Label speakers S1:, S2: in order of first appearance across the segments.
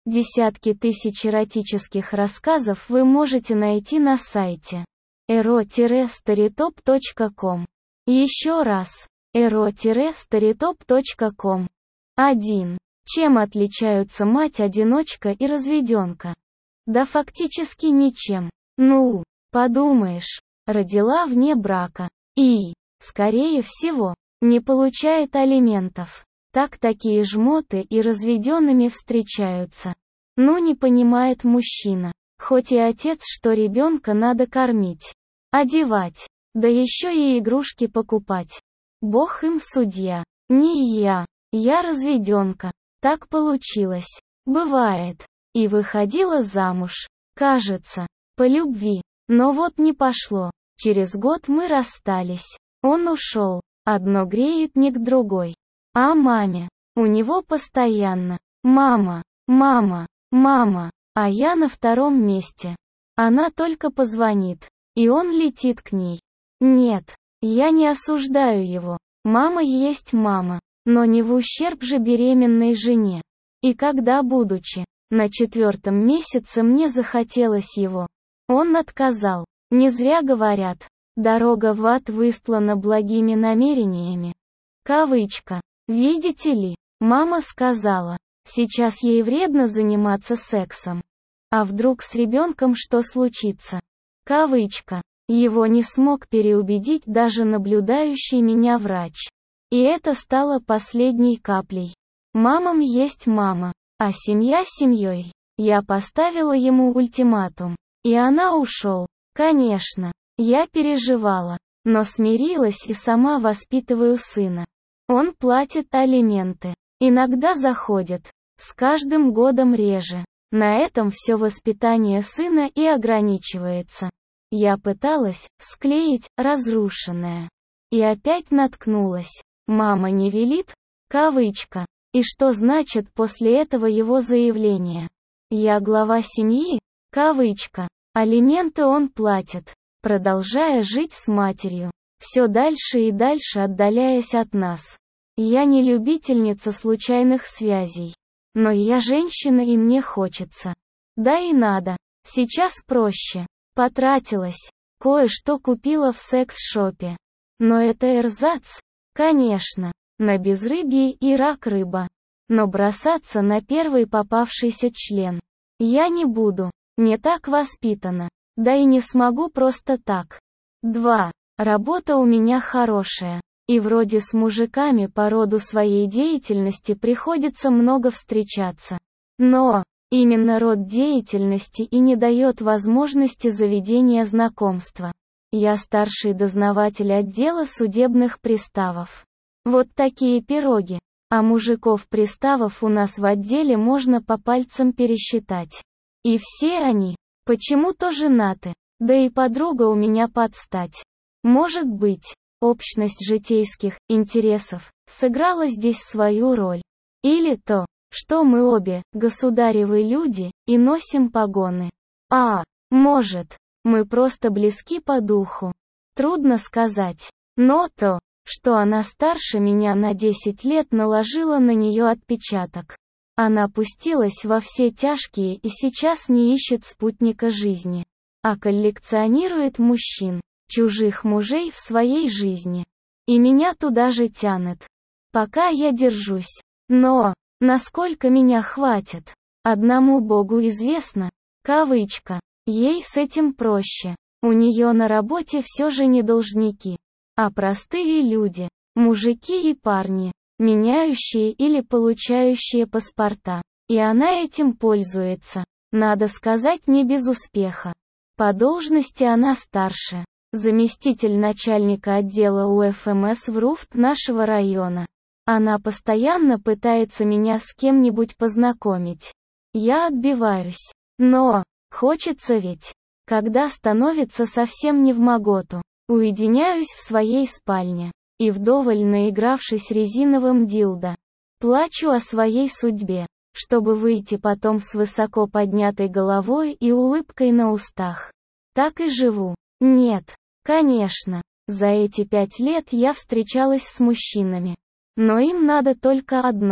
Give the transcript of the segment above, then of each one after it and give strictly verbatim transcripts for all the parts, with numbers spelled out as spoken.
S1: Десятки тысяч эротических рассказов вы можете найти на сайте эро старитоп точка ком. Еще раз. эро старитоп точка ком. один. Чем отличаются мать-одиночка и разведенка? Да фактически ничем. Ну, подумаешь, родила вне брака. И, скорее всего, не получает алиментов. Так такие жмоты и разведенными встречаются. Ну не понимает мужчина. Хоть и отец, что ребенка надо кормить, одевать, да еще и игрушки покупать. Бог им судья. Не я. Я разведенка. Так получилось. Бывает. И выходила замуж. Кажется. По любви. Но вот не пошло. Через год мы расстались. Он ушел. Одно греет не к другой. А маме? У него постоянно. Мама, мама, мама. А я на втором месте. Она только позвонит. И он летит к ней. Нет, я не осуждаю его. Мама есть мама. Но не в ущерб же беременной жене. И когда, будучи на четвертом месяце, мне захотелось его, он отказал. Не зря говорят, дорога в ад выстлана благими намерениями. Кавычка. Видите ли, мама сказала, сейчас ей вредно заниматься сексом. А вдруг с ребенком что случится? Кавычка. Его не смог переубедить даже наблюдающий меня врач. И это стало последней каплей. Мамам есть мама, а семья семьей. Я поставила ему ультиматум. И она ушел. Конечно, я переживала, но смирилась и сама воспитываю сына. Он платит алименты. Иногда заходит. С каждым годом реже. На этом все воспитание сына и ограничивается. Я пыталась склеить разрушенное. И опять наткнулась. Мама не велит? Кавычка. И что значит после этого его заявление? Я глава семьи? Кавычка. Алименты он платит, продолжая жить с матерью. Все дальше и дальше отдаляясь от нас. Я не любительница случайных связей. Но я женщина и мне хочется. Да и надо. Сейчас проще. Потратилась. Кое-что купила в секс-шопе. Но это эрзац? Конечно. На безрыбье и рак рыба. Но бросаться на первый попавшийся член я не буду. Не так воспитана. Да и не смогу просто так. два. Работа у меня хорошая. И вроде с мужиками по роду своей деятельности приходится много встречаться. Но, именно род деятельности и не дает возможности заведения знакомства. Я старший дознаватель отдела судебных приставов. Вот такие пироги. А мужиков-приставов у нас в отделе можно по пальцам пересчитать. И все они, почему-то женаты. Да и подруга у меня под стать. Может быть, общность житейских интересов сыграла здесь свою роль. Или то, что мы обе государевы люди и носим погоны. А, может, мы просто близки по духу. Трудно сказать. Но то, что она старше меня на десять лет, наложило на нее отпечаток. Она пустилась во все тяжкие и сейчас не ищет спутника жизни, а коллекционирует мужчин, чужих мужей в своей жизни. И меня туда же тянет. Пока я держусь. Но, насколько меня хватит, одному Богу известно. Кавычка. Ей с этим проще. У нее на работе все же не должники, а простые люди, мужики и парни, меняющие или получающие паспорта. И она этим пользуется. Надо сказать, не без успеха. По должности она старше. Заместитель начальника отдела УФМС в РУФТ нашего района. Она постоянно пытается меня с кем-нибудь познакомить. Я отбиваюсь. Но, хочется ведь. Когда становится совсем невмоготу, уединяюсь в своей спальне. И вдоволь наигравшись резиновым дилдо, плачу о своей судьбе, чтобы выйти потом с высоко поднятой головой и улыбкой на устах. Так и живу. Нет, конечно, за эти пять лет я встречалась с мужчинами. Но им надо только одно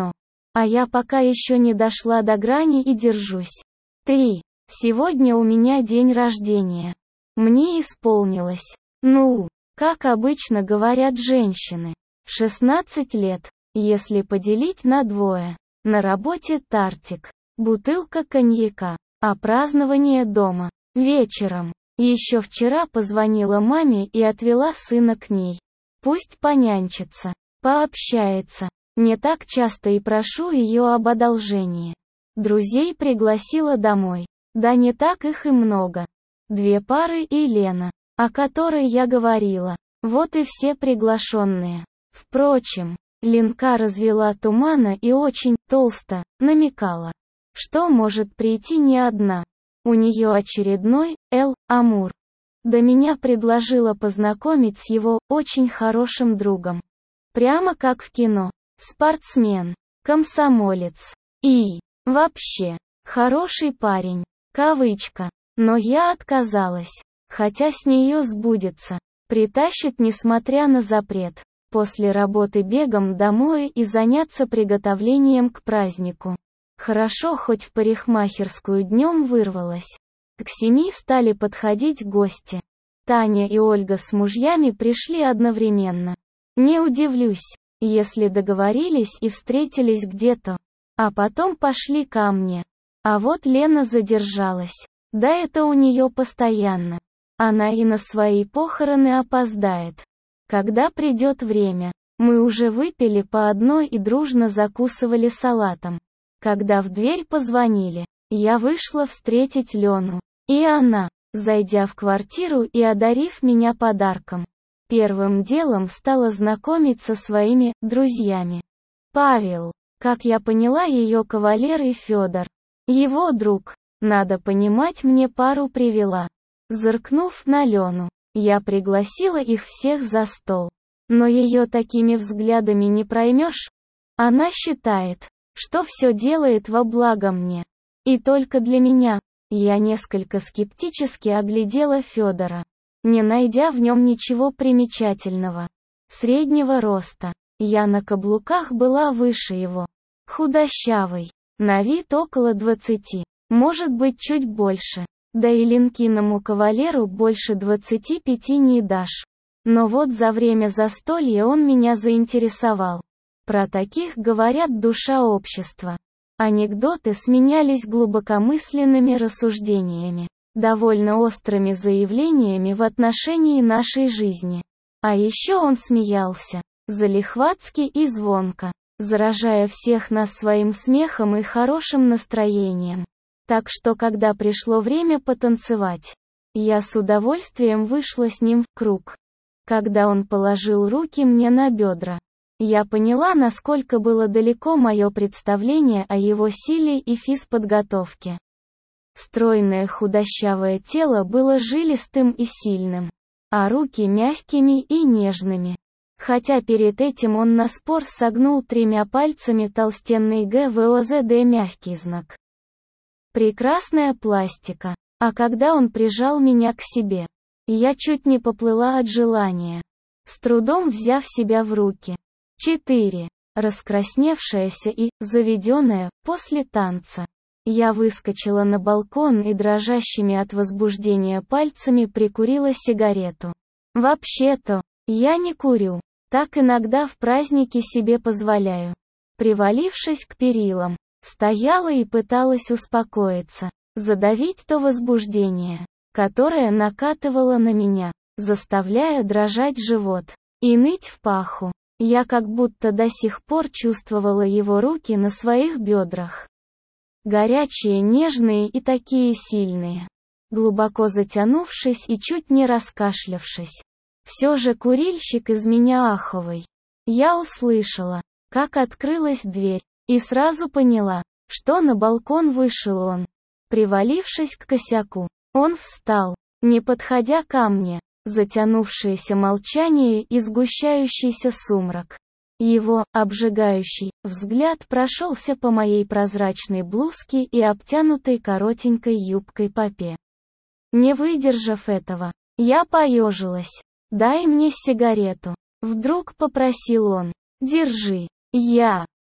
S1: А я пока еще не дошла до грани и держусь. Три. Сегодня у меня день рождения. Мне исполнилось, ну, как обычно говорят женщины, шестнадцать лет, если поделить на двое. На работе тортик, бутылка коньяка, а празднование дома. Вечером. Еще вчера позвонила маме и отвела сына к ней. Пусть понянчится, пообщается. Не так часто и прошу ее об одолжении. Друзей пригласила домой. Да не так их и много. Две пары и Лена, о которой я говорила. Вот и все приглашенные. Впрочем, Ленка развела тумана и очень толсто намекала, что может прийти не одна. У нее очередной Эл Амур. Да меня предложила познакомить с его очень хорошим другом. Прямо как в кино. Спортсмен, комсомолец. И, вообще, хороший парень. Кавычка. Но я отказалась. Хотя с нее сбудется. Притащит несмотря на запрет. После работы бегом домой и заняться приготовлением к празднику. Хорошо хоть в парикмахерскую днем вырвалась. К семи стали подходить гости. Таня и Ольга с мужьями пришли одновременно. Не удивлюсь, если договорились и встретились где-то. А потом пошли ко мне. А вот Лена задержалась. Да это у нее постоянно. Она и на свои похороны опоздает. Когда придет время, мы уже выпили по одной и дружно закусывали салатом. Когда в дверь позвонили, я вышла встретить Лену. И она, зайдя в квартиру и одарив меня подарком, первым делом стала знакомить со своими друзьями. Павел, как я поняла, ее кавалер, и Федор, его друг, надо понимать, мне пару привела. Зыркнув на Лену, я пригласила их всех за стол. Но ее такими взглядами не проймешь. Она считает, что все делает во благо мне. И только для меня. Я несколько скептически оглядела Федора, не найдя в нем ничего примечательного. Среднего роста. Я на каблуках была выше его. Худощавый. На вид около двадцати. Может быть, чуть больше. Да и Ленкиному кавалеру больше двадцати пяти не дашь. Но вот за время застолья он меня заинтересовал. Про таких говорят душа общества. Анекдоты сменялись глубокомысленными рассуждениями, довольно острыми заявлениями в отношении нашей жизни. А еще он смеялся, залихватски и звонко, заражая всех нас своим смехом и хорошим настроением. Так что когда пришло время потанцевать, я с удовольствием вышла с ним в круг. Когда он положил руки мне на бедра, я поняла, насколько было далеко мое представление о его силе и физподготовке. Стройное худощавое тело было жилистым и сильным, а руки мягкими и нежными. Хотя перед этим он наспор согнул тремя пальцами толстенный ГВОЗД мягкий знак. Прекрасная пластика. А когда он прижал меня к себе, я чуть не поплыла от желания, с трудом взяв себя в руки. четыре. Раскрасневшаяся и заведенная после танца, я выскочила на балкон и дрожащими от возбуждения пальцами прикурила сигарету. Вообще-то, я не курю, так иногда в праздники себе позволяю. Привалившись к перилам, стояла и пыталась успокоиться, задавить то возбуждение, которое накатывало на меня, заставляя дрожать живот и ныть в паху. Я как будто до сих пор чувствовала его руки на своих бедрах. Горячие, нежные и такие сильные. Глубоко затянувшись и чуть не раскашлявшись. Все же курильщик из меня аховый. Я услышала, как открылась дверь, и сразу поняла, что на балкон вышел он. Привалившись к косяку, он встал, не подходя ко мне. Затянувшееся молчание и сгущающийся сумрак. Его, обжигающий, взгляд прошелся по моей прозрачной блузке и обтянутой коротенькой юбкой попе. Не выдержав этого, я поежилась. «Дай мне сигарету», — вдруг попросил он. «Держи». Я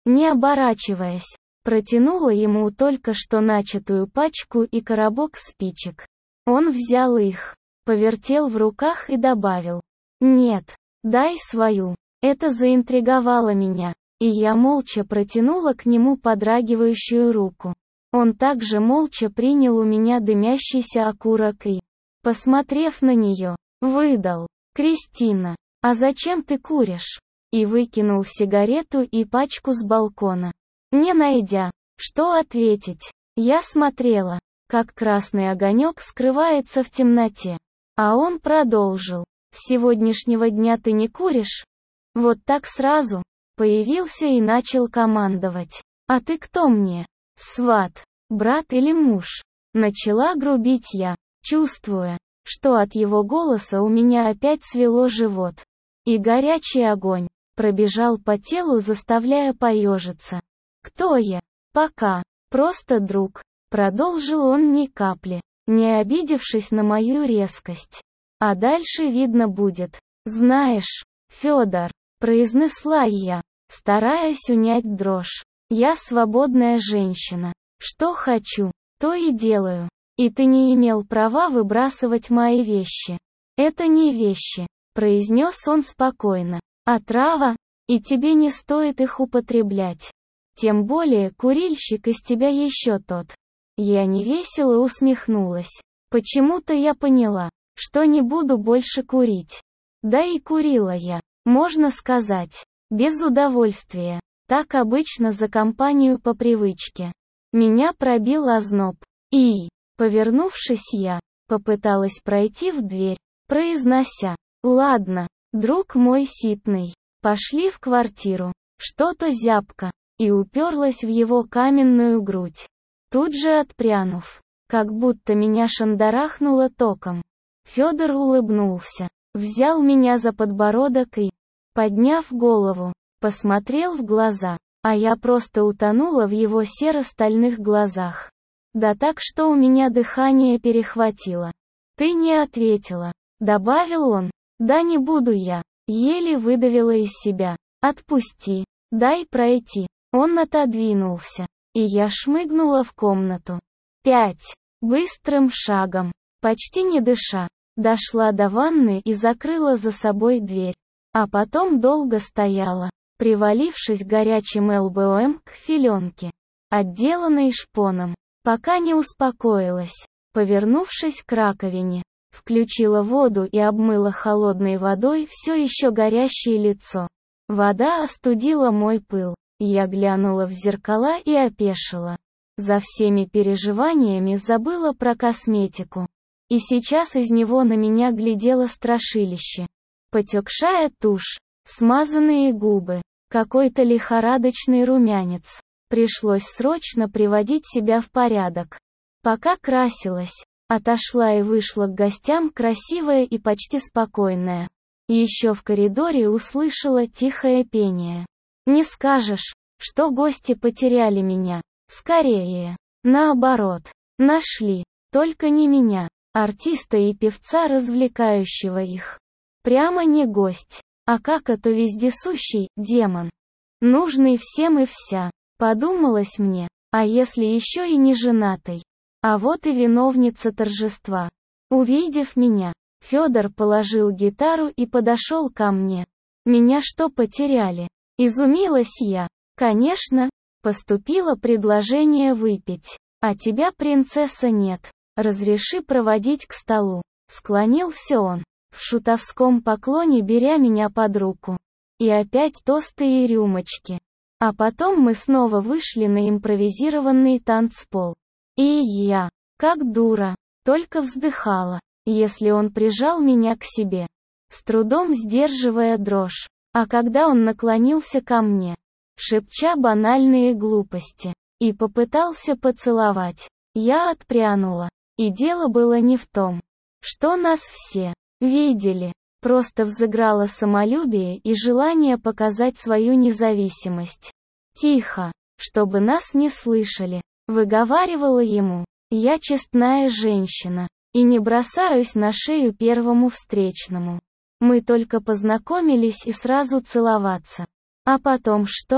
S1: не оборачиваясь, протянула ему только что начатую пачку и коробок спичек. Он взял их, повертел в руках и добавил: «Нет, дай свою». Это заинтриговало меня, и я молча протянула к нему подрагивающую руку. Он также молча принял у меня дымящийся окурок и, посмотрев на нее, выдал: «Кристина, а зачем ты куришь?» И выкинул сигарету и пачку с балкона. Не найдя, что ответить, я смотрела, как красный огонек скрывается в темноте. А он продолжил: «С сегодняшнего дня ты не куришь?» Вот так сразу появился и начал командовать. «А ты кто мне? Сват, брат или муж?» Начала грубить я, чувствуя, что от его голоса у меня опять свело живот. И горячий огонь пробежал по телу, заставляя поежиться. «Кто я? Пока. Просто друг», — продолжил он ни капли, не обидевшись на мою резкость. «А дальше видно будет. Знаешь, Федор», — произнесла я, стараясь унять дрожь. «Я свободная женщина. Что хочу, то и делаю. И ты не имел права выбрасывать мои вещи». «Это не вещи», — произнес он спокойно, — «а трава, и тебе не стоит их употреблять. Тем более курильщик из тебя еще тот». Я невесело усмехнулась. Почему-то я поняла, что не буду больше курить. Да и курила я, можно сказать, без удовольствия. Так обычно за компанию по привычке. Меня пробил озноб. И, повернувшись, я попыталась пройти в дверь, произнося: «Ладно, друг мой ситный, пошли в квартиру». Что-то зябко, и уперлась в его каменную грудь. Тут же отпрянув, как будто меня шандарахнуло током. Федор улыбнулся, взял меня за подбородок и, подняв голову, посмотрел в глаза, а я просто утонула в его серо-стальных глазах. Да так, что у меня дыхание перехватило. «Ты не ответила», — добавил он. «Да не буду я», — еле выдавила из себя. «Отпусти, дай пройти». Он отодвинулся, и я шмыгнула в комнату. Пять. Быстрым шагом, почти не дыша, дошла до ванны и закрыла за собой дверь. А потом долго стояла, привалившись горячим лбом к филенке, отделанной шпоном, пока не успокоилась. Повернувшись к раковине, включила воду и обмыла холодной водой все еще горящее лицо. Вода остудила мой пыл. Я глянула в зеркала и опешила. За всеми переживаниями забыла про косметику. И сейчас из него на меня глядело страшилище. Потекшая тушь, смазанные губы, какой-то лихорадочный румянец. Пришлось срочно приводить себя в порядок. Пока красилась, отошла и вышла к гостям красивая и почти спокойная. Еще в коридоре услышала тихое пение. Не скажешь, что гости потеряли меня. Скорее, наоборот, нашли, только не меня, артиста и певца, развлекающего их. Прямо не гость, а как это вездесущий демон. Нужный всем и вся, подумалось мне, а если еще и не женатый. А вот и виновница торжества. Увидев меня, Федор положил гитару и подошел ко мне. Меня что, потеряли? Изумилась я. Конечно, поступило предложение выпить. А тебя, принцесса, нет. Разреши проводить к столу. Склонился он, в шутовском поклоне беря меня под руку. И опять тосты и рюмочки. А потом мы снова вышли на импровизированный танцпол. И я, как дура, только вздыхала, если он прижал меня к себе, с трудом сдерживая дрожь. А когда он наклонился ко мне, шепча банальные глупости, и попытался поцеловать, я отпрянула. И дело было не в том, что нас все видели, просто взыграло самолюбие и желание показать свою независимость. Тихо, чтобы нас не слышали, выговаривала ему. Я честная женщина, и не бросаюсь на шею первому встречному. Мы только познакомились и сразу целоваться. А потом что?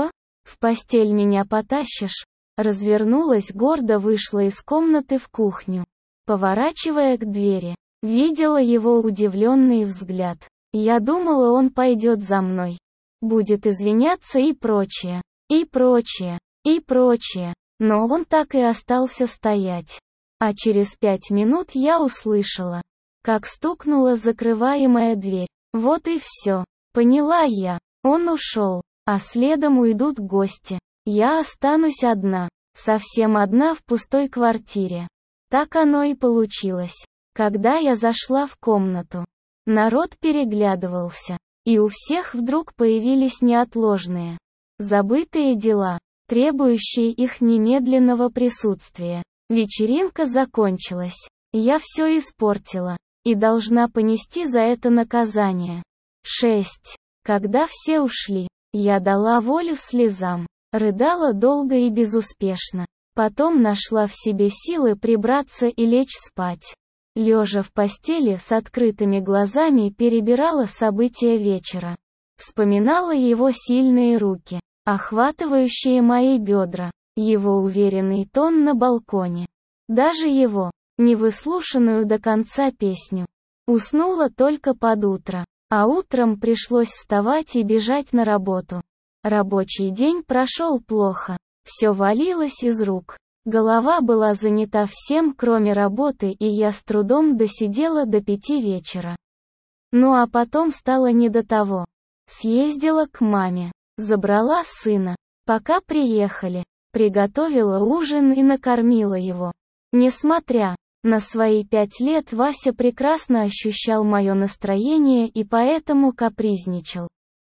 S1: В постель меня потащишь? Развернулась гордо, вышла из комнаты в кухню. Поворачивая к двери, видела его удивленный взгляд. Я думала, он пойдет за мной. Будет извиняться и прочее, и прочее, и прочее. Но он так и остался стоять. А через пять минут я услышала, как стукнула закрываемая дверь. Вот и все. Поняла я. Он ушел, а следом уйдут гости. Я останусь одна, совсем одна в пустой квартире. Так оно и получилось. Когда я зашла в комнату, народ переглядывался, и у всех вдруг появились неотложные, забытые дела, требующие их немедленного присутствия. Вечеринка закончилась. Я все испортила, и должна понести за это наказание. шесть. Когда все ушли, я дала волю слезам, рыдала долго и безуспешно. Потом нашла в себе силы прибраться и лечь спать. Лежа в постели с открытыми глазами перебирала события вечера. Вспоминала его сильные руки, охватывающие мои бедра, его уверенный тон на балконе. Даже его, невыслушанную до конца песню. Уснула только под утро, а утром пришлось вставать и бежать на работу. Рабочий день прошел плохо. Все валилось из рук. Голова была занята всем, кроме работы, и я с трудом досидела до пяти вечера. Ну а потом стало не до того. Съездила к маме, забрала сына. Пока приехали, приготовила ужин и накормила его. Несмотря на свои пять лет, Вася прекрасно ощущал мое настроение и поэтому капризничал,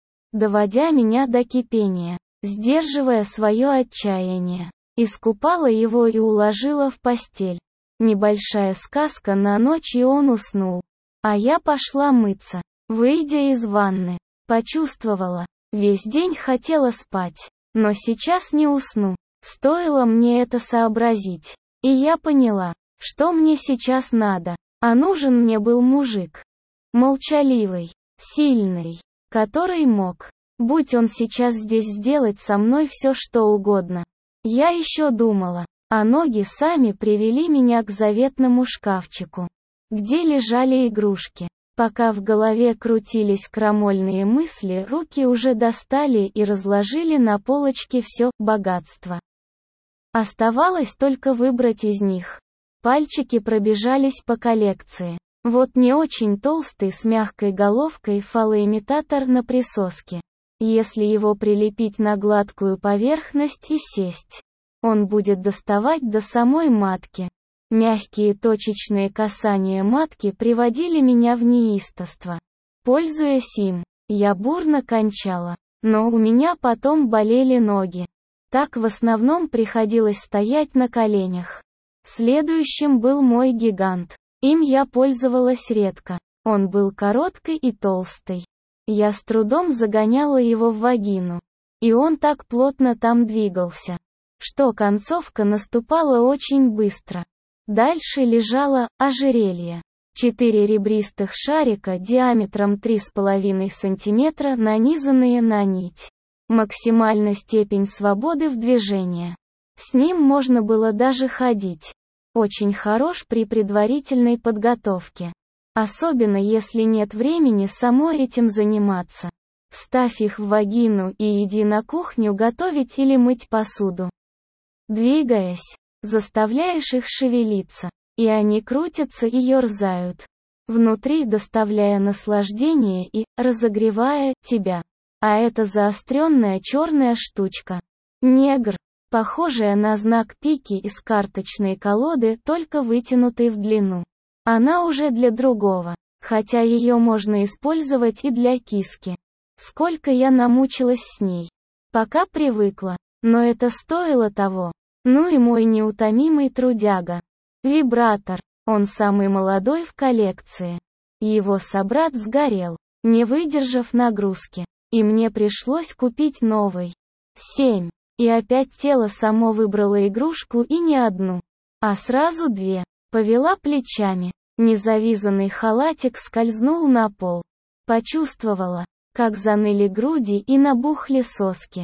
S1: доводя меня до кипения. Сдерживая свое отчаяние, искупала его и уложила в постель. Небольшая сказка на ночь, и он уснул. А я пошла мыться. Выйдя из ванны, почувствовала, весь день хотела спать, но сейчас не усну. Стоило мне это сообразить. И я поняла, что мне сейчас надо. А нужен мне был мужик. Молчаливый, сильный, который мог, будь он сейчас здесь, сделать со мной все, что угодно. Я еще думала, а ноги сами привели меня к заветному шкафчику, где лежали игрушки. Пока в голове крутились крамольные мысли, руки уже достали и разложили на полочке все богатство. Оставалось только выбрать из них. Пальчики пробежались по коллекции. Вот не очень толстый с мягкой головкой фалоимитатор на присоске. Если его прилепить на гладкую поверхность и сесть, он будет доставать до самой матки. Мягкие точечные касания матки приводили меня в неистовство. Пользуясь им, я бурно кончала, но у меня потом болели ноги. Так в основном приходилось стоять на коленях. Следующим был мой гигант. Им я пользовалась редко. Он был короткий и толстый. Я с трудом загоняла его в вагину. И он так плотно там двигался, что концовка наступала очень быстро. Дальше лежало ожерелье. Четыре ребристых шарика диаметром три с половиной сантиметра, нанизанные на нить. Максимальная степень свободы в движении. С ним можно было даже ходить. Очень хорош при предварительной подготовке. Особенно если нет времени самой этим заниматься. Вставь их в вагину и иди на кухню готовить или мыть посуду. Двигаясь, заставляешь их шевелиться, и они крутятся и ерзают внутри, доставляя наслаждение и разогревая тебя. А это заостренная черная штучка. Негр, похожая на знак пики из карточной колоды, только вытянутой в длину. Она уже для другого, хотя ее можно использовать и для киски. Сколько я намучилась с ней, пока привыкла, но это стоило того. Ну и мой неутомимый трудяга. Вибратор, он самый молодой в коллекции. Его собрат сгорел, не выдержав нагрузки, и мне пришлось купить новый. семь. И опять тело само выбрало игрушку, и не одну, а сразу две. Повела плечами. Незавязанный халатик скользнул на пол. Почувствовала, как заныли груди и набухли соски.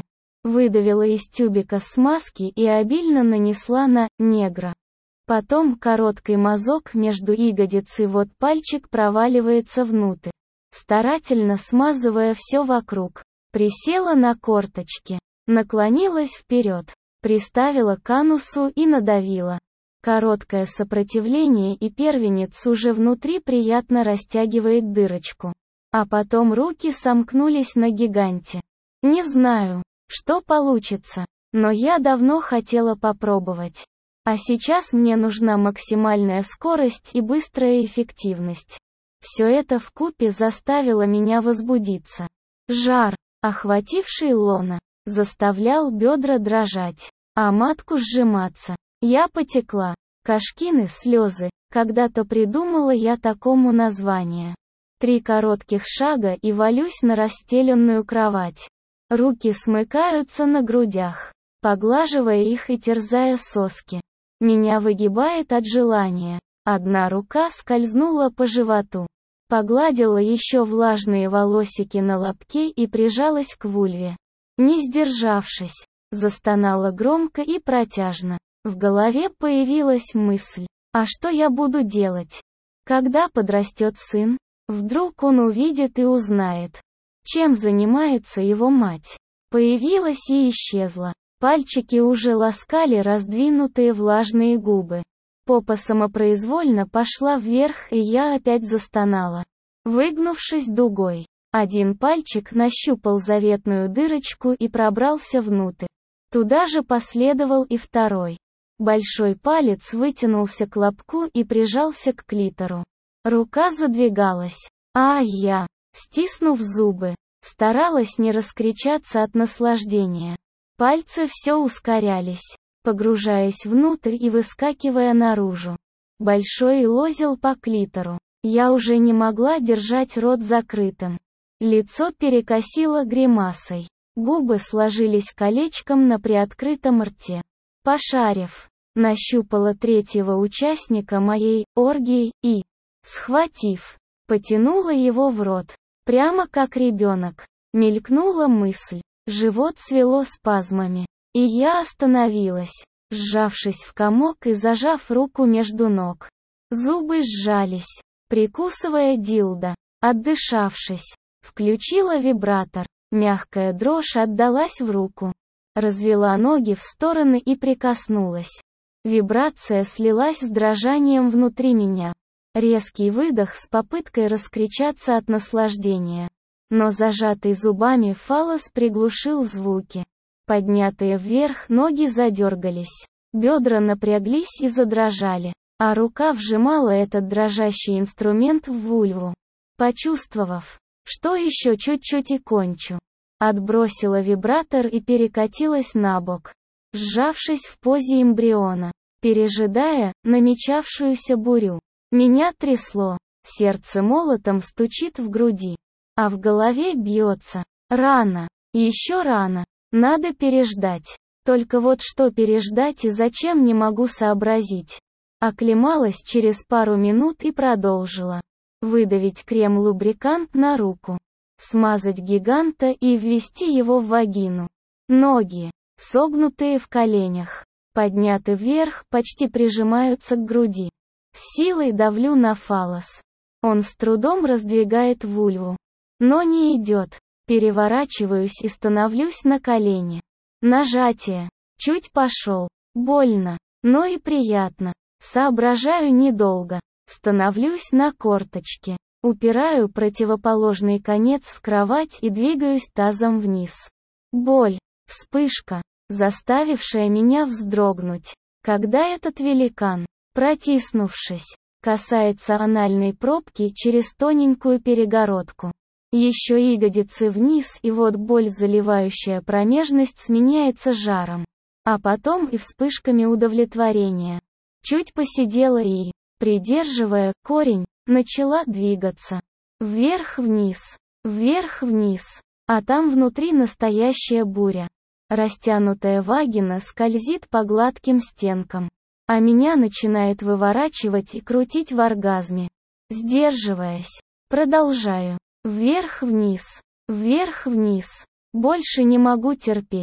S1: Выдавила из тюбика смазки и обильно нанесла на негра. Потом короткий мазок между ягодиц, и вот пальчик проваливается внутрь, старательно смазывая все вокруг. Присела на корточки, наклонилась вперед, приставила к анусу и надавила. Короткое сопротивление, и первенец уже внутри приятно растягивает дырочку. А потом руки сомкнулись на гиганте. Не знаю, что получится, но я давно хотела попробовать. А сейчас мне нужна максимальная скорость и быстрая эффективность. Все это вкупе заставило меня возбудиться. Жар, охвативший лона, заставлял бедра дрожать, а матку сжиматься. Я потекла. Кошкины слезы, когда-то придумала я такому название. Три коротких шага и валюсь на расстеленную кровать. Руки смыкаются на грудях, поглаживая их и терзая соски. Меня выгибает от желания. Одна рука скользнула по животу, погладила еще влажные волосики на лобке и прижалась к вульве. Не сдержавшись, застонала громко и протяжно. В голове появилась мысль: а что я буду делать, когда подрастет сын? Вдруг он увидит и узнает, чем занимается его мать. Появилась и исчезла. Пальчики уже ласкали раздвинутые влажные губы. Попа самопроизвольно пошла вверх, и я опять застонала. Выгнувшись дугой, один пальчик нащупал заветную дырочку и пробрался внутрь. Туда же последовал и второй. Большой палец вытянулся к лобку и прижался к клитору. Рука задвигалась, а я, стиснув зубы, старалась не раскричаться от наслаждения. Пальцы все ускорялись, погружаясь внутрь и выскакивая наружу. Большой лозил по клитору. Я уже не могла держать рот закрытым. Лицо перекосило гримасой. Губы сложились колечком на приоткрытом рте. Пошарив, нащупала третьего участника моей оргии и, схватив, потянула его в рот. Прямо как ребенок. Мелькнула мысль. Живот свело спазмами. И я остановилась, сжавшись в комок и зажав руку между ног. Зубы сжались, прикусывая дилдо. Отдышавшись, включила вибратор. Мягкая дрожь отдалась в руку. Развела ноги в стороны и прикоснулась. Вибрация слилась с дрожанием внутри меня. Резкий выдох с попыткой раскричаться от наслаждения. Но зажатый зубами фаллос приглушил звуки. Поднятые вверх ноги задергались. Бедра напряглись и задрожали. А рука вжимала этот дрожащий инструмент в вульву. Почувствовав, что еще чуть-чуть и кончу, отбросила вибратор и перекатилась на бок, сжавшись в позе эмбриона, пережидая намечавшуюся бурю. Меня трясло, сердце молотом стучит в груди, а в голове бьется. Рано, еще рано, надо переждать. Только вот что переждать и зачем, не могу сообразить. Оклемалась через пару минут и продолжила. Выдавить крем-лубрикант на руку. Смазать гиганта и ввести его в вагину. Ноги, согнутые в коленях, подняты вверх, почти прижимаются к груди. С силой давлю на фаллос. Он с трудом раздвигает вульву. Но не идет. Переворачиваюсь и становлюсь на колени. Нажатие. Чуть пошел. Больно, но и приятно. Соображаю недолго. Становлюсь на корточки. Упираю противоположный конец в кровать и двигаюсь тазом вниз. Боль. Вспышка, заставившая меня вздрогнуть. Когда этот великан, протиснувшись, касается анальной пробки через тоненькую перегородку. Еще ягодицы вниз, и вот боль, заливающая промежность, сменяется жаром. А потом и вспышками удовлетворения. Чуть посидела и, придерживая корень, начала двигаться. Вверх-вниз, вверх-вниз. А там внутри настоящая буря. Растянутая вагина скользит по гладким стенкам. А меня начинает выворачивать и крутить в оргазме. Сдерживаясь, продолжаю. Вверх-вниз, вверх-вниз. Больше не могу терпеть.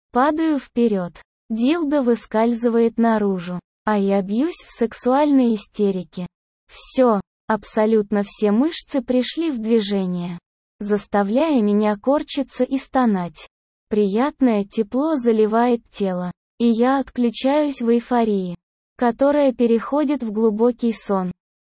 S1: Падаю вперед. Дилдо выскальзывает наружу. А я бьюсь в сексуальной истерике. Все, абсолютно все мышцы пришли в движение, заставляя меня корчиться и стонать. Приятное тепло заливает тело, и я отключаюсь в эйфории, которая переходит в глубокий сон.